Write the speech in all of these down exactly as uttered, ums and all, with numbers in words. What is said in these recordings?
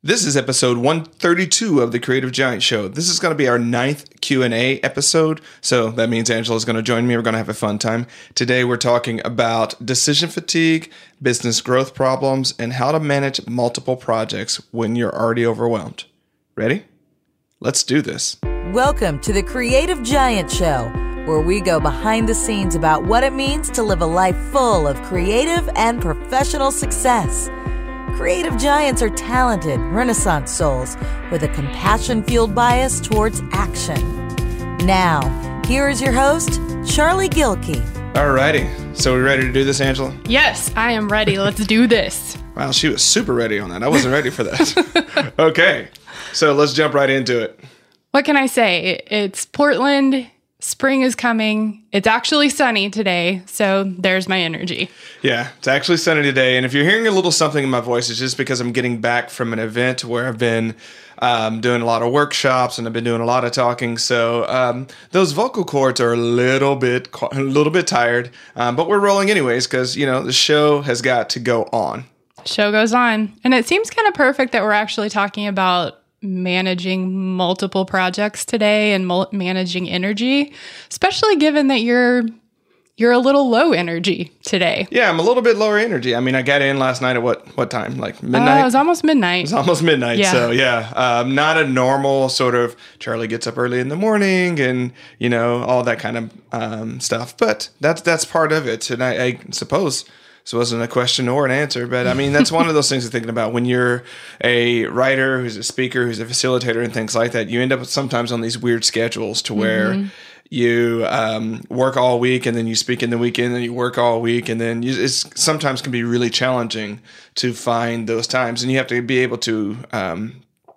This is episode one thirty-two of the Creative Giant Show. This is going to be our ninth Q and A episode, so that means Angela's going to join me. We're going to have a fun time. Today we're talking about decision fatigue, business growth problems, and how to manage multiple projects when you're already overwhelmed. Ready? Let's do this. Welcome to the Creative Giant Show, where we go behind the scenes about what it means to live a life full of creative and professional success. Creative giants are talented, Renaissance souls with a compassion-fueled bias towards action. Now, here is your host, Charlie Gilkey. Alrighty, so we ready to do this, Angela? Yes, I am ready. Let's do this. Wow, she was super ready on that. I wasn't ready for that. Okay, so let's jump right into it. What can I say? It's Portland. Spring is coming. It's actually sunny today, so there's my energy. Yeah, it's actually sunny today, and if you're hearing a little something in my voice, it's just because I'm getting back from an event where I've been um, doing a lot of workshops and I've been doing a lot of talking. So um, those vocal cords are a little bit a little bit tired, um, but we're rolling anyways because you know the show has got to go on. Show goes on, and it seems kind of perfect that we're actually talking about managing multiple projects today and mul- managing energy, especially given that you're you're a little low energy today. Yeah, I'm a little bit lower energy. I mean, I got in last night at what what time? Like midnight? Uh, it was almost midnight. It was almost midnight. Yeah. So yeah, um, not a normal sort of Charlie gets up early in the morning and you know all that kind of um, stuff. But that's that's part of it, and I, I suppose. So it wasn't a question or an answer, but I mean, that's one of those things you're thinking about when you're a writer, who's a speaker, who's a facilitator and things like that. You end up sometimes on these weird schedules to where mm-hmm. you um, work all week and then you speak in the weekend and you work all week. And then you, it's sometimes can be really challenging to find those times. And you have to be able to um,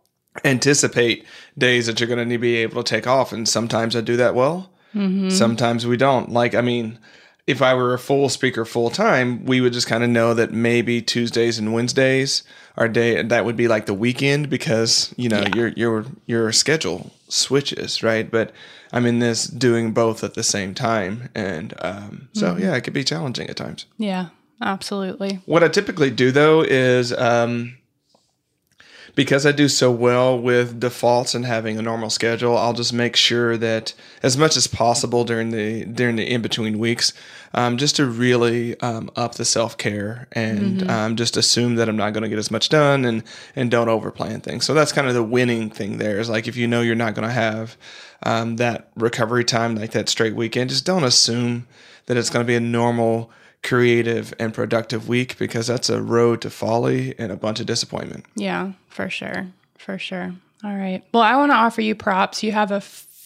anticipate days that you're going to be able to take off. And sometimes I do that well. Mm-hmm. Sometimes we don't. Like, I mean... If I were a full speaker full time, we would just kind of know that maybe Tuesdays and Wednesdays are day that would be like the weekend because you know yeah. your your your schedule switches, right? But I'm in this doing both at the same time, and um, so mm-hmm. yeah, it could be challenging at times. Yeah, absolutely. What I typically do though is. Um, Because I do so well with defaults and having a normal schedule, I'll just make sure that as much as possible during the during the in-between weeks, um, just to really um, up the self-care and mm-hmm. um, just assume that I'm not going to get as much done and, and don't overplan things. So that's kind of the winning thing there is like if you know you're not going to have um, that recovery time, like that straight weekend, just don't assume that it's going to be a normal creative and productive week because that's a road to folly and a bunch of disappointment. Yeah, for sure. For sure. All right. Well, I want to offer you props. You have a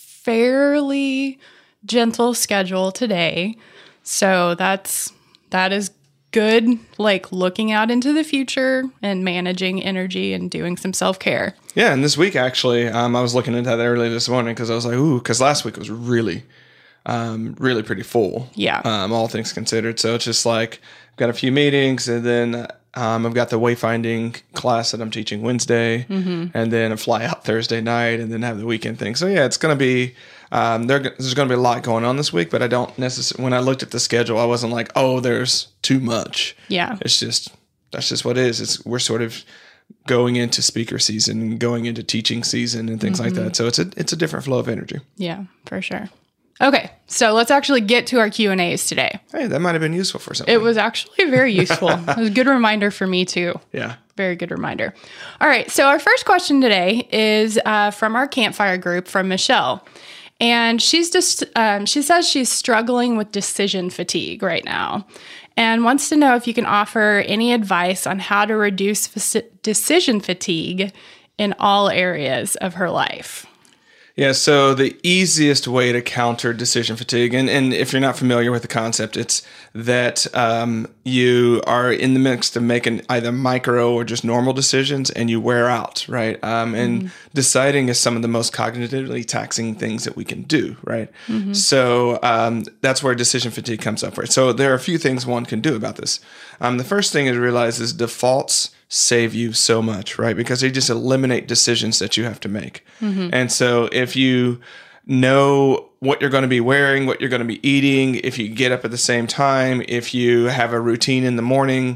fairly gentle schedule today. So that's, that is good, like looking out into the future and managing energy and doing some self-care. Yeah. And this week, actually, um, I was looking into that early this morning because I was like, ooh, because last week was really Um, really pretty full. Yeah. Um, all things considered. So it's just like I've got a few meetings and then um, I've got the wayfinding class that I'm teaching Wednesday mm-hmm. and then a fly out Thursday night and then have the weekend thing. So yeah, it's going to be, um, there, there's going to be a lot going on this week, but I don't necessarily, when I looked at the schedule, I wasn't like, oh, there's too much. Yeah. It's just, that's just what it is. It's, we're sort of going into speaker season and going into teaching season and things mm-hmm. like that. So it's a, it's a different flow of energy. Yeah, for sure. Okay, so let's actually get to our Q and A's today. Hey, that might have been useful for something. It was actually very useful. It was a good reminder for me, too. Yeah. Very good reminder. All right, so our first question today is uh, from our campfire group from Michelle. And she's just um, she says she's struggling with decision fatigue right now and wants to know if you can offer any advice on how to reduce f- decision fatigue in all areas of her life. Yeah, so the easiest way to counter decision fatigue, and, and if you're not familiar with the concept, it's that um, you are in the midst of making either micro or just normal decisions and you wear out, right? Um, and mm-hmm. deciding is some of the most cognitively taxing things that we can do, right? Mm-hmm. So um, that's where decision fatigue comes up, right? So there are a few things one can do about this. Um, the first thing is to realize is defaults save you so much, right? Because they just eliminate decisions that you have to make. Mm-hmm. And so if you know what you're going to be wearing, what you're going to be eating, if you get up at the same time, if you have a routine in the morning,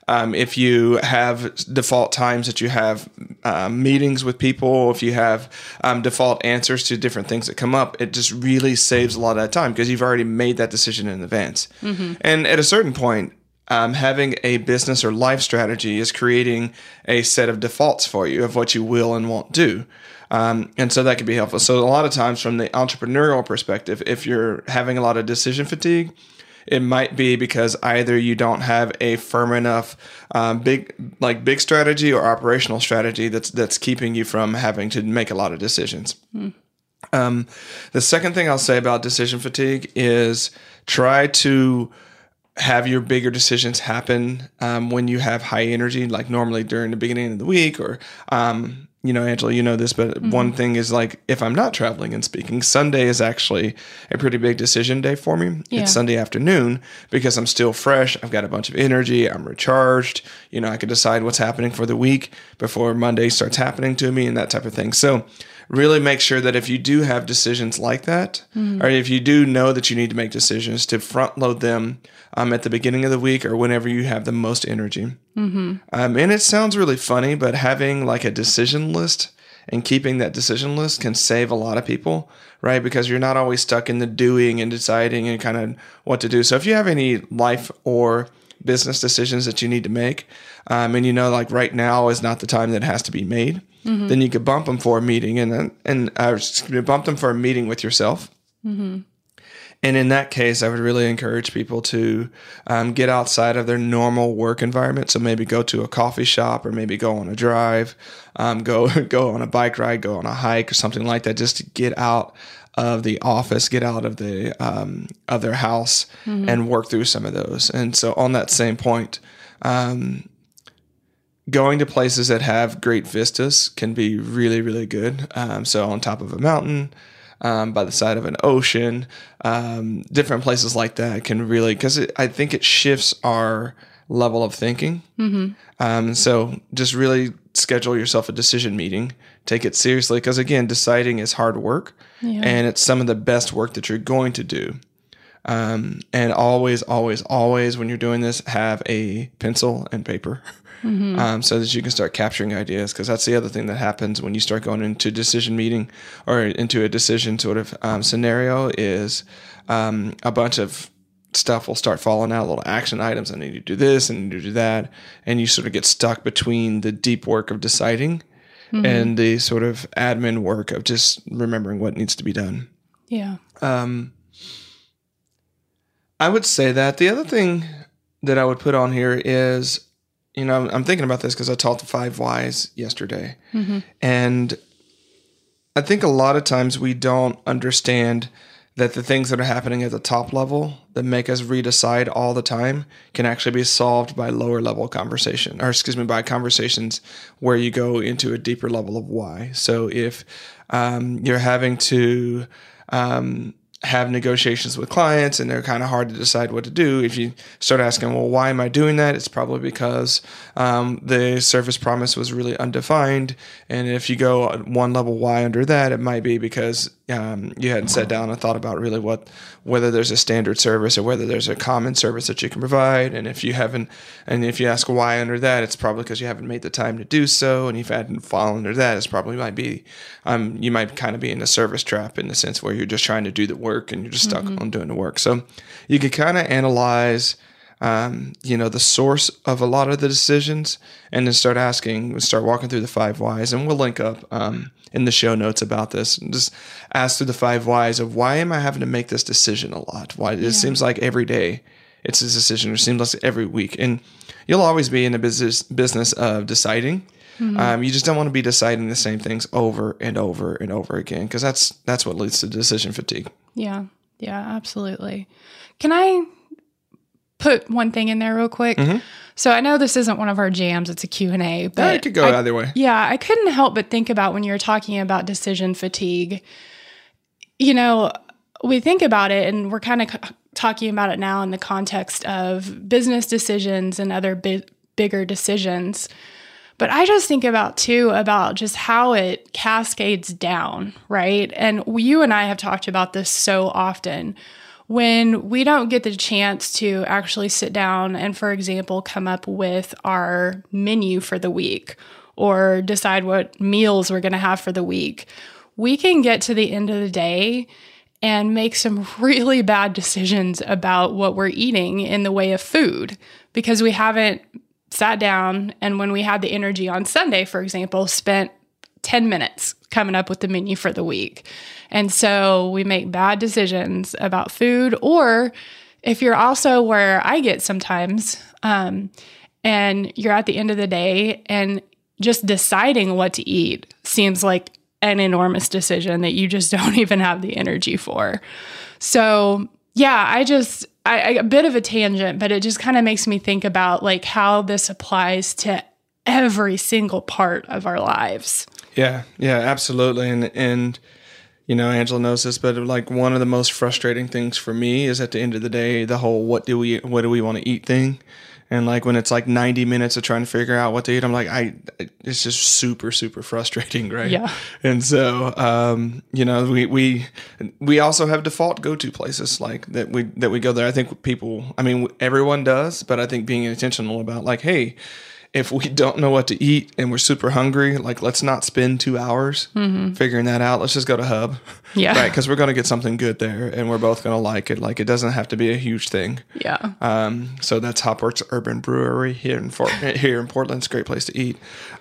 Um, if you have default times that you have um, meetings with people, if you have um, default answers to different things that come up, it just really saves a lot of that time because you've already made that decision in advance. Mm-hmm. And at a certain point, um, having a business or life strategy is creating a set of defaults for you of what you will and won't do. Um, and so that can be helpful. So a lot of times from the entrepreneurial perspective, if you're having a lot of decision fatigue, it might be because either you don't have a firm enough um, big like big strategy or operational strategy that's that's keeping you from having to make a lot of decisions. Mm. Um, the second thing I'll say about decision fatigue is try to have your bigger decisions happen um, when you have high energy, like normally during the beginning of the week or um, you know, Angela, you know this, but mm-hmm. one thing is like if I'm not traveling and speaking, Sunday is actually a pretty big decision day for me. Yeah. It's Sunday afternoon because I'm still fresh. I've got a bunch of energy. I'm recharged. You know, I can decide what's happening for the week before Monday starts happening to me and that type of thing. So really make sure that if you do have decisions like that, mm-hmm. or if you do know that you need to make decisions, to front load them um, at the beginning of the week or whenever you have the most energy. Mm-hmm. Um, and it sounds really funny, but having like a decision list and keeping that decision list can save a lot of people, right? Because you're not always stuck in the doing and deciding and kind of what to do. So if you have any life or business decisions that you need to make, um, and you know, like right now is not the time that it has to be made, mm-hmm. then you could bump them for a meeting and and uh, bump them for a meeting with yourself. Mm-hmm. And in that case, I would really encourage people to um, get outside of their normal work environment. So maybe go to a coffee shop or maybe go on a drive, um, go go on a bike ride, go on a hike or something like that, just to get out of the office, get out of the um, of their house mm-hmm. and work through some of those. And so on that same point, um, going to places that have great vistas can be really, really good. Um, so on top of a mountain, um, by the side of an ocean, um, different places like that can really, because I think it shifts our level of thinking. Mm-hmm. Um, so just really schedule yourself a decision meeting. Take it seriously because, again, deciding is hard work, yeah. and it's some of the best work that you're going to do. Um, and always, always, always, when you're doing this, have a pencil and paper. Mm-hmm. Um, so that you can start capturing ideas, because that's the other thing that happens when you start going into decision meeting or into a decision sort of um, scenario is um, a bunch of stuff will start falling out, little action items. I need to do this and need to do that. And you sort of get stuck between the deep work of deciding mm-hmm. and the sort of admin work of just remembering what needs to be done. Yeah. Um, I would say that the other thing that I would put on here is, you know, I'm thinking about this because I taught the five whys yesterday. Mm-hmm. And I think a lot of times we don't understand that the things that are happening at the top level that make us redecide all the time can actually be solved by lower level conversation, or excuse me, by conversations where you go into a deeper level of why. So if um, you're having to um, have negotiations with clients and they're kind of hard to decide what to do, if you start asking, well, why am I doing that? It's probably because um, the service promise was really undefined. And if you go one level why under that, it might be because um, you hadn't sat down and thought about really what, whether there's a standard service or whether there's a common service that you can provide. And if you haven't, and if you ask why under that, it's probably because you haven't made the time to do so. And if you hadn't fallen under that, it's probably might be, um, you might kind of be in a service trap in the sense where you're just trying to do the work and you're just stuck mm-hmm. on doing the work. So you can kind of analyze, um, you know, the source of a lot of the decisions and then start asking, start walking through the five whys, and we'll link up um, in the show notes about this. And just ask through the five whys of why am I having to make this decision a lot? Why yeah. it seems like every day it's a decision, or it seems like every week. And you'll always be in the business business of deciding. Mm-hmm. Um, you just don't want to be deciding the same things over and over and over again, because that's that's what leads to decision fatigue. Yeah, yeah, absolutely. Can I put one thing in there real quick? Mm-hmm. So I know this isn't one of our jams, it's a Q and A. But yeah, it could go I, either way. Yeah, I couldn't help but think about when you were talking about decision fatigue. You know, we think about it and we're kind of c- talking about it now in the context of business decisions and other bi- bigger decisions. But I just think about, too, about just how it cascades down, right? And you and I have talked about this so often. when we don't get the chance to actually sit down and, for example, come up with our menu for the week or decide what meals we're going to have for the week, we can get to the end of the day and make some really bad decisions about what we're eating in the way of food because we haven't sat down and when we had the energy on Sunday, for example, spent ten minutes coming up with the menu for the week. And so we make bad decisions about food. Or if you're also where I get sometimes, um, and you're at the end of the day and just deciding what to eat seems like an enormous decision that you just don't even have the energy for. So yeah, I just, I, I a bit of a tangent, but it just kind of makes me think about like how this applies to every single part of our lives. Yeah, yeah, absolutely. And, and, you know, Angela knows this, but like one of the most frustrating things for me is at the end of the day, the whole, what do we, what do we want to eat thing? And like when it's like ninety minutes of trying to figure out what to eat, I'm like, I, it's just super, super frustrating. Right. Yeah. And so, um, you know, we, we, we also have default go-to places like that we, that we go there. I think people, I mean, everyone does, but I think being intentional about like, hey, if we don't know what to eat and we're super hungry, like let's not spend two hours mm-hmm. figuring that out. Let's just go to Hub. Yeah. Right. Because we're going to get something good there and we're both going to like it. Like it doesn't have to be a huge thing. Yeah. Um, so that's Hopworks Urban Brewery here in Fort, here in Portland. It's a great place to eat.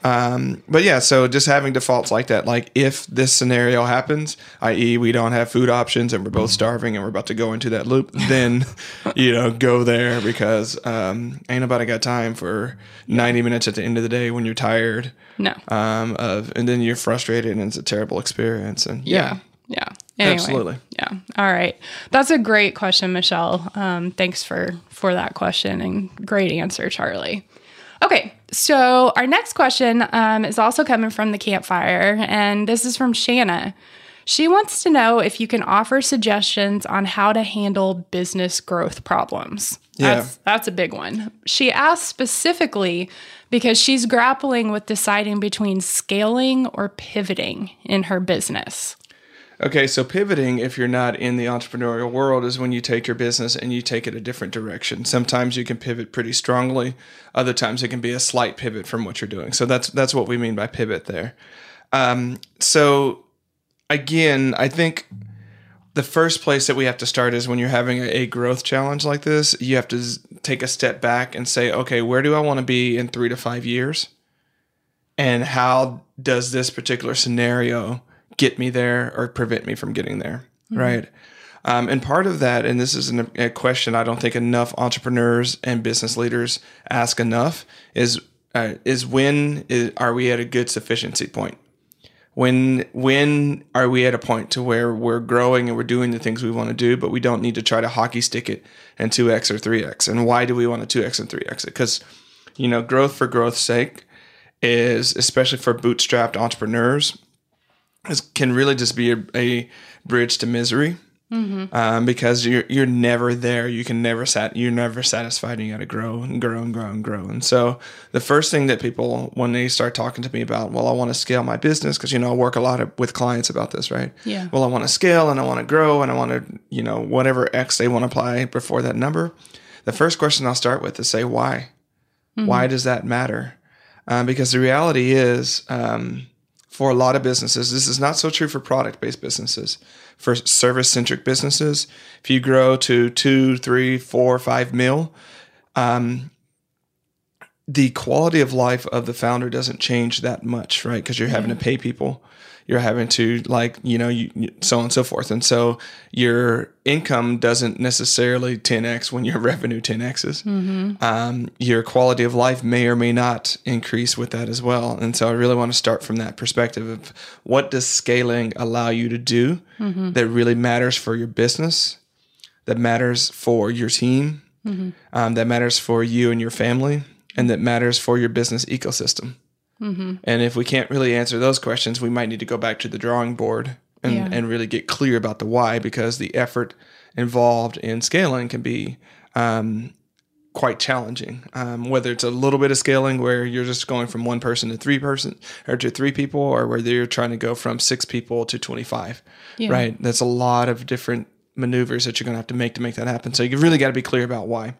Um, but yeah, so just having defaults like that, like if this scenario happens, that is we don't have food options and we're both starving and we're about to go into that loop, then, you know, go there because um, ain't nobody got time for ninety minutes at the end of the day when you're tired. No. Um, of, and then you're frustrated and it's a terrible experience. And yeah. Yeah. yeah. Anyway, absolutely. Yeah. All right. That's a great question, Michelle. Um, thanks for, for that question and great answer, Charlie. Okay. So our next question um, is also coming from the campfire, and this is from Shanna. She wants to know if you can offer suggestions on how to handle business growth problems. Yeah. That's, that's a big one. She asked specifically because she's grappling with deciding between scaling or pivoting in her business. Okay, so pivoting, if you're not in the entrepreneurial world, is when you take your business and you take it a different direction. Sometimes you can pivot pretty strongly. Other times it can be a slight pivot from what you're doing. So that's that's what we mean by pivot there. Um, so again, I think the first place that we have to start is when you're having a, a growth challenge like this, you have to z- take a step back and say, okay, where do I want to be in three to five years? And how does this particular scenario get me there or prevent me from getting there, mm-hmm. right? Um, and part of that, and this is an, a question I don't think enough entrepreneurs and business leaders ask enough, is uh, is when is, are we at a good sufficiency point? When when are we at a point to where we're growing and we're doing the things we want to do, but we don't need to try to hockey stick it and two X or three X? And why do we want to two X and three X it? Because, you know, growth for growth's sake is, especially for bootstrapped entrepreneurs, is, can really just be a, a bridge to misery. Mm-hmm. Um, because you're you're never there. You can never sat. You're never satisfied. And you got to grow and grow and grow and grow. And so the first thing that people, when they start talking to me about, well, I want to scale my business, because you know I work a lot of, with clients about this, right? Yeah. Well, I want to scale and I want to grow and I want to, you know, whatever X they want to apply before that number. The first question I'll start with is say why. Mm-hmm. Why does that matter? Um, because the reality is, um, for a lot of businesses, this is not so true for product-based businesses. For service-centric businesses, if you grow to two, three, four, five mil, um, the quality of life of the founder doesn't change that much, right? Because you're having to pay people, you're having to like, you know, you, you, so on and so forth. And so your income doesn't necessarily ten X when your revenue ten X's. Mm-hmm. Um, your quality of life may or may not increase with that as well. And so I really want to start from that perspective of what does scaling allow you to do mm-hmm. that really matters for your business, that matters for your team, mm-hmm. um, that matters for you and your family, and that matters for your business ecosystem. Mm-hmm. And if we can't really answer those questions, we might need to go back to the drawing board and, yeah. and really get clear about the why, because the effort involved in scaling can be um, quite challenging. Um, whether it's a little bit of scaling where you're just going from one person to three person or to three people, or whether you're trying to go from six people to twenty-five, yeah. right? That's a lot of different maneuvers that you're going to have to make to make that happen. So you really got to be clear about why.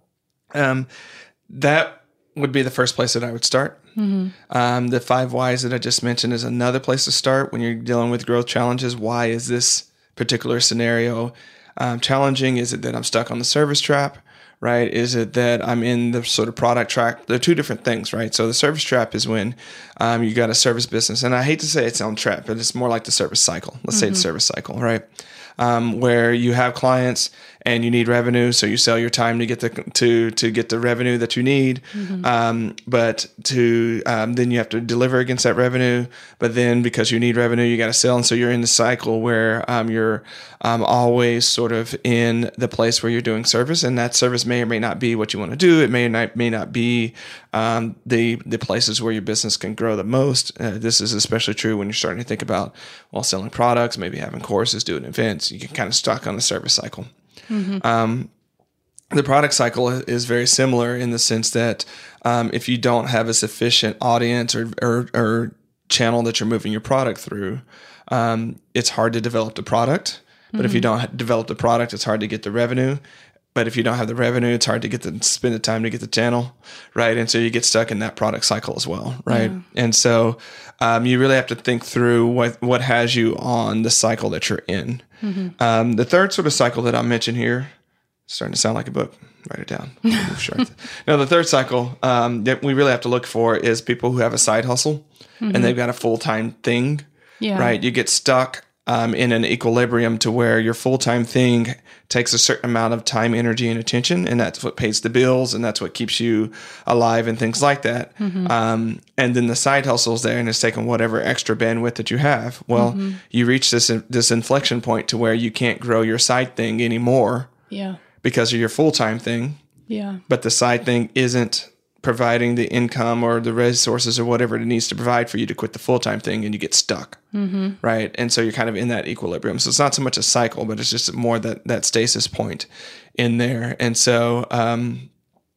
Um, that would be the first place that I would start. Mm-hmm. Um, the five whys that I just mentioned is another place to start when you're dealing with growth challenges. Why is this particular scenario um, challenging? Is it that I'm stuck on the service trap? Right? Is it that I'm in the sort of product track? They're two different things, right? So the service trap is when um, you got a service business, and I hate to say it's on trap, but it's more like the service cycle. Let's mm-hmm. say it's service cycle, right? Um, where you have clients and you need revenue, so you sell your time to get the to to get the revenue that you need. Mm-hmm. Um, but to um, then you have to deliver against that revenue. But then because you need revenue, you got to sell, and so you're in the cycle where um, you're um, always sort of in the place where you're doing service, and that service may or may not be what you want to do. It may or not, may not be um, the the places where your business can grow the most. Uh, this is especially true when you're starting to think about well selling products, maybe having courses, doing events. You get kind of stuck on the service cycle. Mm-hmm. Um, the product cycle is very similar in the sense that um, if you don't have a sufficient audience or, or, or channel that you're moving your product through, um, it's hard to develop the product. But mm-hmm. if you don't develop the product, it's hard to get the revenue. But if you don't have the revenue, it's hard to get the spend the time to get the channel, right? And so you get stuck in that product cycle as well, right? Yeah. And so um, you really have to think through what what has you on the cycle that you're in. Mm-hmm. Um, the third sort of cycle that I'll mention here, starting to sound like a book. Write it down. Sure. No, the third cycle um, that we really have to look for is people who have a side hustle mm-hmm. and they've got a full time thing, yeah. right? You get stuck. Um, in an equilibrium to where your full-time thing takes a certain amount of time, energy, and attention, and that's what pays the bills, and that's what keeps you alive and things like that. Mm-hmm. Um, and then the side hustle's there, and it's taking whatever extra bandwidth that you have. Well, mm-hmm. you reach this this inflection point to where you can't grow your side thing anymore yeah. because of your full-time thing. Yeah. But the side thing isn't providing the income or the resources or whatever it needs to provide for you to quit the full-time thing, and you get stuck, mm-hmm. right? And so you're kind of in that equilibrium. So it's not so much a cycle, but it's just more that that stasis point in there. And so, um,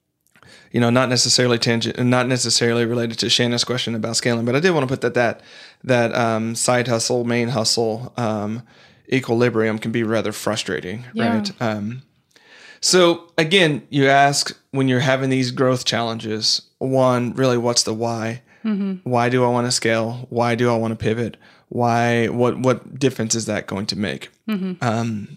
you know, not necessarily tangent, not necessarily related to Shanna's question about scaling, but I did want to put that that that um, side hustle, main hustle um, equilibrium can be rather frustrating, yeah. right? Um, So again, you ask when you're having these growth challenges, one, really, what's the why? Mm-hmm. Why do I want to scale? Why do I want to pivot? Why? What? What difference is that going to make? Mm-hmm. Um,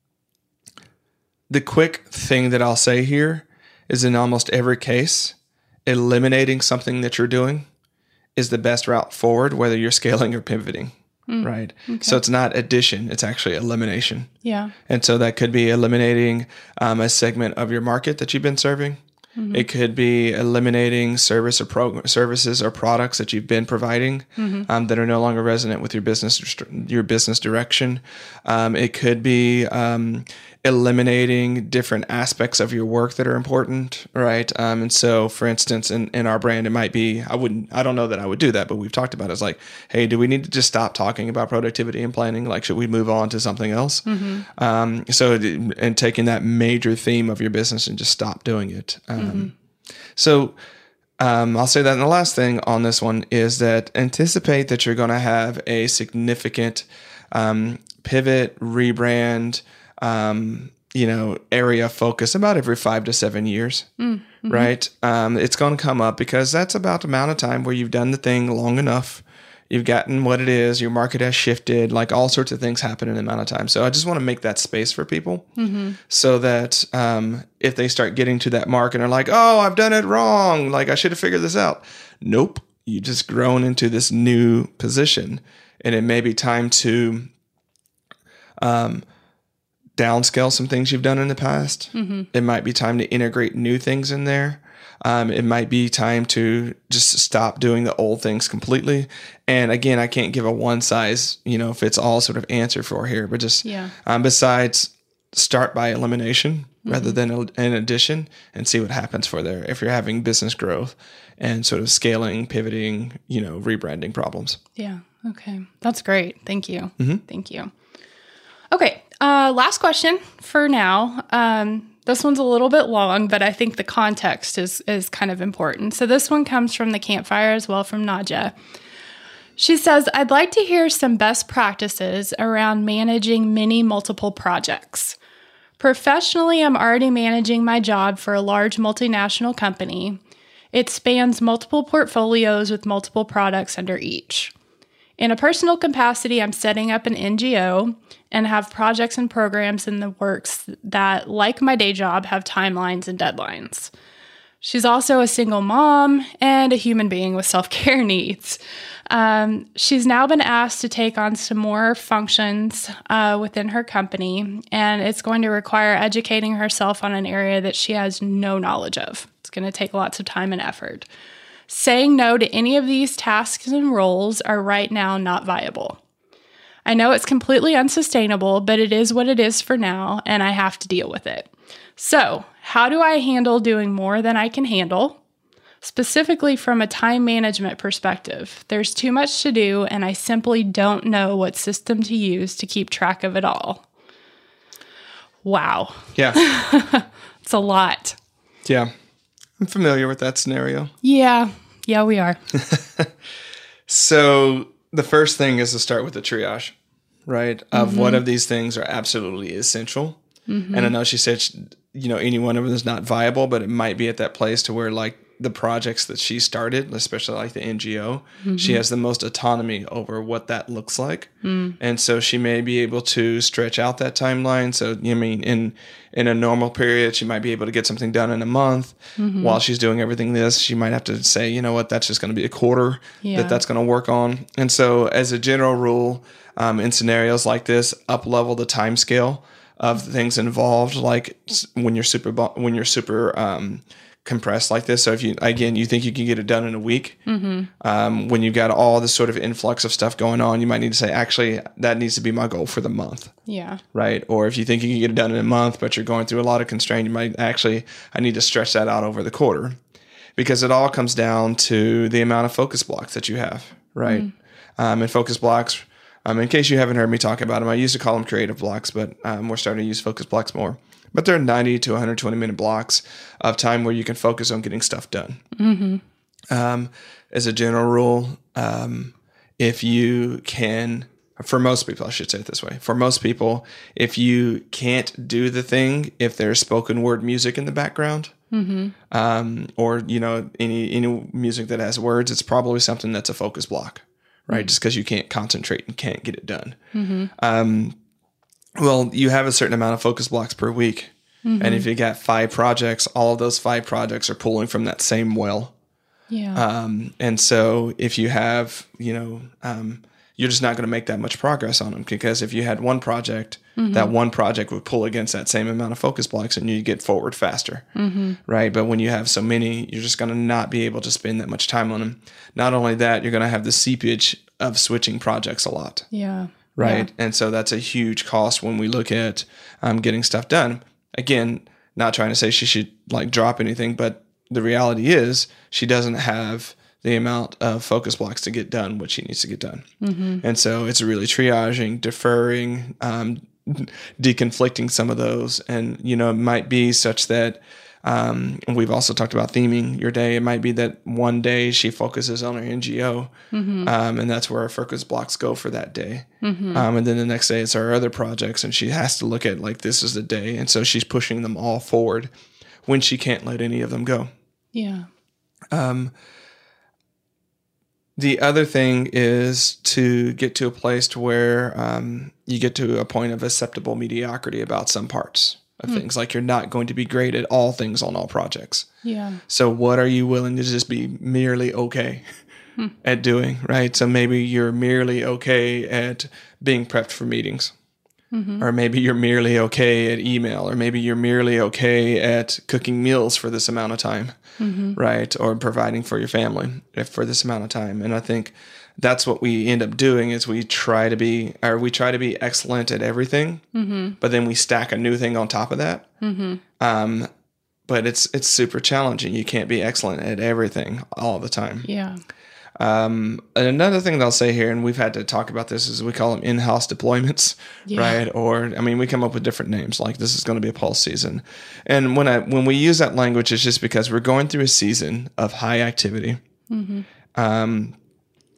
the quick thing that I'll say here is, in almost every case, eliminating something that you're doing is the best route forward, whether you're scaling or pivoting. Mm, right. Okay. So it's not addition, it's actually elimination. Yeah. And so that could be eliminating um, a segment of your market that you've been serving. Mm-hmm. It could be eliminating service or pro- services or products that you've been providing mm-hmm. um, that are no longer resonant with your business your business direction. Um, it could be um, eliminating different aspects of your work that are important, right? Um, and so, for instance, in, in our brand, it might be, I wouldn't, I don't know that I would do that, but we've talked about it. It's like, hey, do we need to just stop talking about productivity and planning? Like, should we move on to something else? Mm-hmm. Um, so, and taking that major theme of your business and just stop doing it. Um, mm-hmm. So, um, I'll say that. And the last thing on this one is that anticipate that you're going to have a significant um, pivot, rebrand, Um, you know, area of focus about every five to seven years, mm-hmm. right? Um, it's going to come up because that's about the amount of time where you've done the thing long enough. You've gotten what it is. Your market has shifted. Like all sorts of things happen in an amount of time. So I just want to make that space for people mm-hmm. so that um, if they start getting to that mark and are like, oh, I've done it wrong. Like I should have figured this out. Nope. You just grown into this new position, and it may be time to um, downscale some things you've done in the past. Mm-hmm. It might be time to integrate new things in there. Um, it might be time to just stop doing the old things completely. And again, I can't give a one size, you know, fits all sort of answer for here, but just yeah. um, besides start by elimination mm-hmm. rather than an addition and see what happens for there. If you're having business growth and sort of scaling, pivoting, you know, rebranding problems. Yeah. Okay. That's great. Thank you. Mm-hmm. Thank you. Okay. Uh, last question for now. Um, This one's a little bit long, but I think the context is is kind of important. So this one comes from the Campfire as well, from Nadja. She says, I'd like to hear some best practices around managing many multiple projects. Professionally, I'm already managing my job for a large multinational company. It spans multiple portfolios with multiple products under each. In a personal capacity, I'm setting up an N G O and have projects and programs in the works that, like my day job, have timelines and deadlines. She's also a single mom and a human being with self-care needs. Um, she's now been asked to take on some more functions uh, within her company, and it's going to require educating herself on an area that she has no knowledge of. It's going to take lots of time and effort. Saying no to any of these tasks and roles are right now not viable. I know it's completely unsustainable, but it is what it is for now, and I have to deal with it. So, how do I handle doing more than I can handle? Specifically from a time management perspective, there's too much to do, and I simply don't know what system to use to keep track of it all. Wow. Yeah. It's a lot. Yeah. I'm familiar with that scenario. Yeah. Yeah, we are. So the first thing is to start with the triage, right? Of mm-hmm. what of these things are absolutely essential. Mm-hmm. And I know she said, she, you know, any one of them is not viable, but it might be at that place to where like the projects that she started, especially like the N G O, mm-hmm. she has the most autonomy over what that looks like. Mm. And so she may be able to stretch out that timeline. So, you know, I mean, in, in a normal period, she might be able to get something done in a month. Mm-hmm. While she's doing everything this, she might have to say, you know what, that's just going to be a quarter yeah. that that's going to work on. And so as a general rule, um, in scenarios like this, up level the time scale of things involved, like when you're super, when you're super, um, compressed like this. So if you, again, you think you can get it done in a week, mm-hmm. um, when you've got all this sort of influx of stuff going on, you might need to say, actually, that needs to be my goal for the month. Yeah. Right. Or if you think you can get it done in a month, but you're going through a lot of constraint, you might actually, I need to stretch that out over the quarter, because it all comes down to the amount of focus blocks that you have. Right. Mm-hmm. Um, and focus blocks, um, in case you haven't heard me talk about them, I used to call them creative blocks, but um, we're starting to use focus blocks more. But they're ninety to one hundred twenty minute blocks of time where you can focus on getting stuff done. Mm-hmm. Um, as a general rule, um, if you can, for most people, I should say it this way. For most people, if you can't do the thing, if there's spoken word music in the background, mm-hmm. um, or, you know, any, any music that has words, it's probably something that's a focus block, right? Mm-hmm. Just because you can't concentrate and can't get it done. Mm-hmm. Um, Well, you have a certain amount of focus blocks per week. Mm-hmm. And if you got five projects, all of those five projects are pulling from that same well. Yeah. Um, and so if you have, you know, um, you're just not going to make that much progress on them, because if you had one project, mm-hmm. that one project would pull against that same amount of focus blocks and you get forward faster. Mm-hmm. Right. But when you have so many, you're just going to not be able to spend that much time on them. Not only that, you're going to have the seepage of switching projects a lot. Yeah. Right. Yeah. And so that's a huge cost when we look at um, getting stuff done. Again, not trying to say she should like drop anything, but the reality is she doesn't have the amount of focus blocks to get done what she needs to get done. Mm-hmm. And so it's really triaging, deferring, um, deconflicting some of those. And, you know, it might be such that Um, and we've also talked about theming your day. It might be that one day she focuses on her N G O, mm-hmm. um, and that's where her focus blocks go for that day. Mm-hmm. Um, and then the next day it's her other projects, and she has to look at like, this is the day. And so she's pushing them all forward when she can't let any of them go. Yeah. Um, the other thing is to get to a place to where um, you get to a point of acceptable mediocrity about some parts of mm. things. Like, you're not going to be great at all things on all projects. Yeah. So what are you willing to just be merely okay mm. at doing, right? So maybe you're merely okay at being prepped for meetings. Mm-hmm. Or maybe you're merely okay at email, or maybe you're merely okay at cooking meals for this amount of time, mm-hmm. right? Or providing for your family for this amount of time. And I think that's what we end up doing is we try to be, or we try to be excellent at everything, mm-hmm. but then we stack a new thing on top of that. Mm-hmm. Um, but it's it's super challenging. You can't be excellent at everything all the time. Yeah. Um, and another thing that I'll say here, and we've had to talk about this, is we call them in-house deployments, yeah. right? Or, I mean, we come up with different names, like this is going to be a pulse season. And when I when we use that language, it's just because we're going through a season of high activity. Mm-hmm. Um,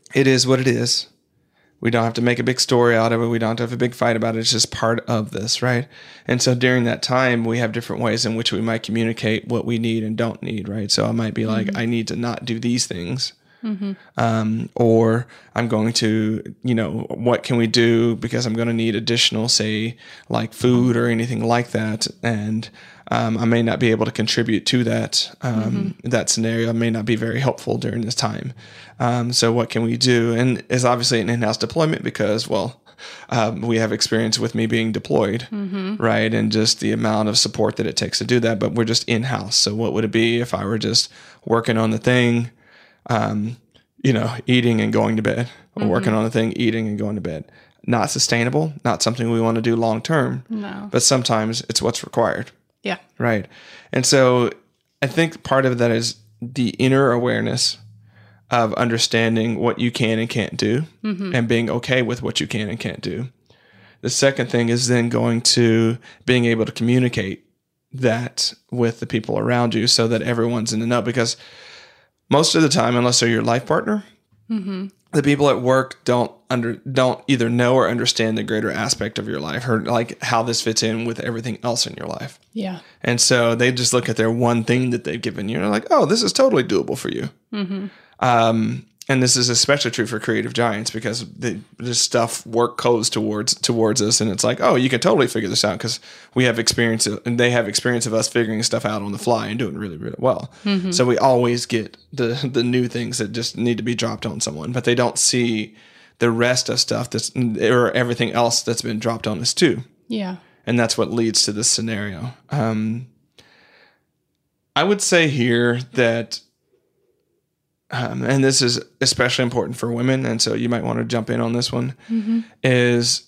it is what it is. We don't have to make a big story out of it. We don't have to have a big fight about it. It's just part of this, right? And so during that time, we have different ways in which we might communicate what we need and don't need, right? So I might be like, mm-hmm. I need to not do these things. Mm-hmm. Um, or I'm going to, you know, what can we do because I'm going to need additional, say, like food or anything like that. And um, I may not be able to contribute to that. Um, mm-hmm. That scenario may not be very helpful during this time. Um, so what can we do? And it's obviously an in-house deployment because, well, um, we have experience with me being deployed, mm-hmm. right? And just the amount of support that it takes to do that. But we're just in-house. So what would it be if I were just working on the thing, um, you know, eating and going to bed, or mm-hmm. working on the thing, eating and going to bed? Not sustainable, not something we want to do long term. No. But sometimes it's what's required. Yeah. Right. And so I think part of that is the inner awareness of understanding what you can and can't do, mm-hmm. and being okay with what you can and can't do. The second thing is then going to being able to communicate that with the people around you so that everyone's in the know. Because most of the time, unless they're your life partner, mm-hmm. the people at work don't under don't either know or understand the greater aspect of your life, or like how this fits in with everything else in your life. Yeah. And so they just look at their one thing that they've given you and they're like, oh, this is totally doable for you. Mm-hmm. Um, and this is especially true for Creative Giants because the, this stuff work goes towards towards us, and it's like, oh, you can totally figure this out because we have experience of, and they have experience of us figuring stuff out on the fly and doing really, really well. Mm-hmm. So we always get the the new things that just need to be dropped on someone, but they don't see the rest of stuff that's or everything else that's been dropped on us too. Yeah, and that's what leads to this scenario. Um, I would say here that. Um, and this is especially important for women, and so you might want to jump in on this one, mm-hmm. is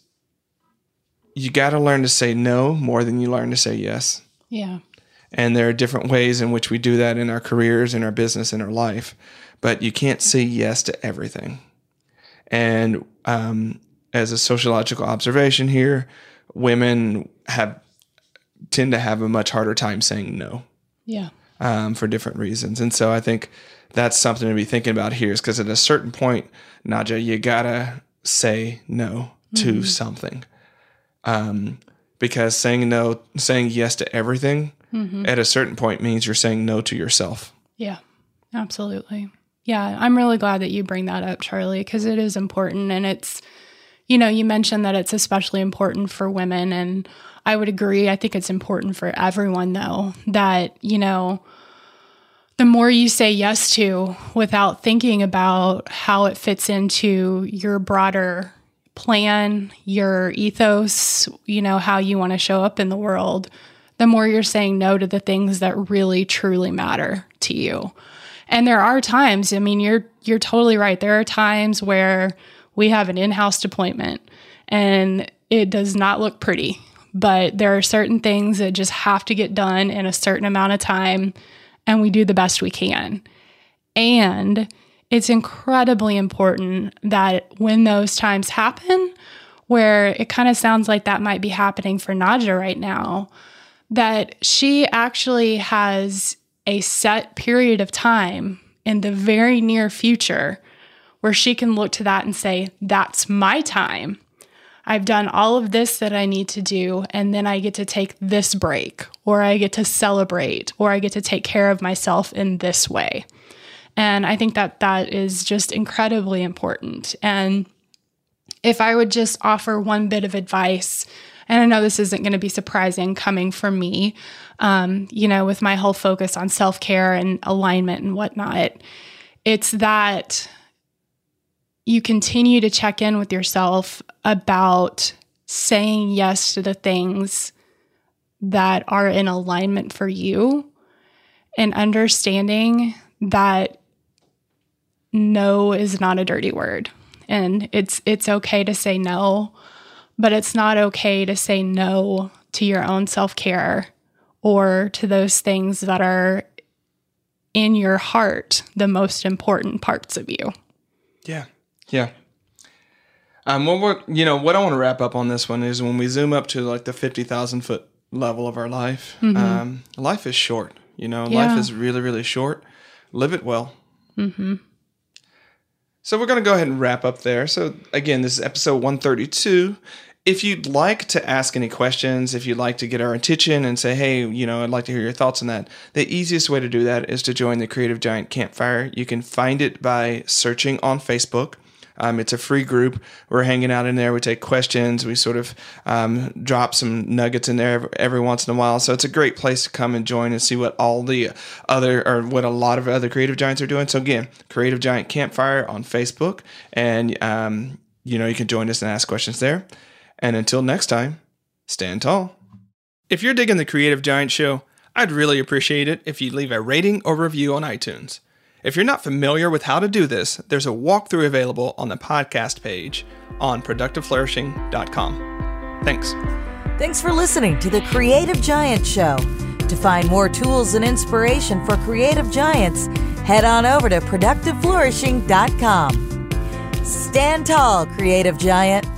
you got to learn to say no more than you learn to say yes. Yeah. And there are different ways in which we do that in our careers, in our business, in our life, but you can't say yes to everything. And um, as a sociological observation here, women have tend to have a much harder time saying no. Yeah. Um, for different reasons. And so I think that's something to be thinking about here, is because at a certain point, Nadja, you gotta say no to mm-hmm. something. Um, because saying no, saying yes to everything mm-hmm. at a certain point means you're saying no to yourself. Yeah, absolutely. Yeah, I'm really glad that you bring that up, Charlie, because it is important. And it's, you know, you mentioned that it's especially important for women, and I would agree. I think it's important for everyone, though, that, you know, the more you say yes to without thinking about how it fits into your broader plan, your ethos, you know, how you want to show up in the world, the more you're saying no to the things that really, truly matter to you. And there are times, I mean, you're you're totally right. There are times where we have an in-house deployment and it does not look pretty, but there are certain things that just have to get done in a certain amount of time, and we do the best we can. And it's incredibly important that when those times happen, where it kind of sounds like that might be happening for Nadja right now, that she actually has a set period of time in the very near future where she can look to that and say, that's my time. I've done all of this that I need to do, and then I get to take this break, or I get to celebrate, or I get to take care of myself in this way. And I think that that is just incredibly important. And if I would just offer one bit of advice, and I know this isn't going to be surprising coming from me, um, you know, with my whole focus on self-care and alignment and whatnot, it's that you continue to check in with yourself about saying yes to the things that are in alignment for you, and understanding that no is not a dirty word. And it's it's okay to say no, but it's not okay to say no to your own self-care or to those things that are in your heart, the most important parts of you. Yeah. Yeah. Um, what we're, you know, what I want to wrap up on this one is when we zoom up to like the fifty thousand foot level of our life, mm-hmm. um, life is short, you know, yeah. life is really, really short. Live it well. Mm-hmm. So we're going to go ahead and wrap up there. So again, this is episode one thirty-two. If you'd like to ask any questions, if you'd like to get our attention and say, hey, you know, I'd like to hear your thoughts on that, the easiest way to do that is to join the Creative Giant Campfire. You can find it by searching on Facebook. Um, it's a free group. We're hanging out in there. We take questions. We sort of um, drop some nuggets in there every, every once in a while. So it's a great place to come and join and see what all the other, or what a lot of other Creative Giants are doing. So again, Creative Giant Campfire on Facebook. And, um, you know, you can join us and ask questions there. And until next time, stand tall. If you're digging the Creative Giant Show, I'd really appreciate it if you'd leave a rating or review on iTunes. If you're not familiar with how to do this, there's a walkthrough available on the podcast page on productive flourishing dot com. Thanks. Thanks for listening to the Creative Giant Show. To find more tools and inspiration for creative giants, head on over to productive flourishing dot com. Stand tall, Creative Giant.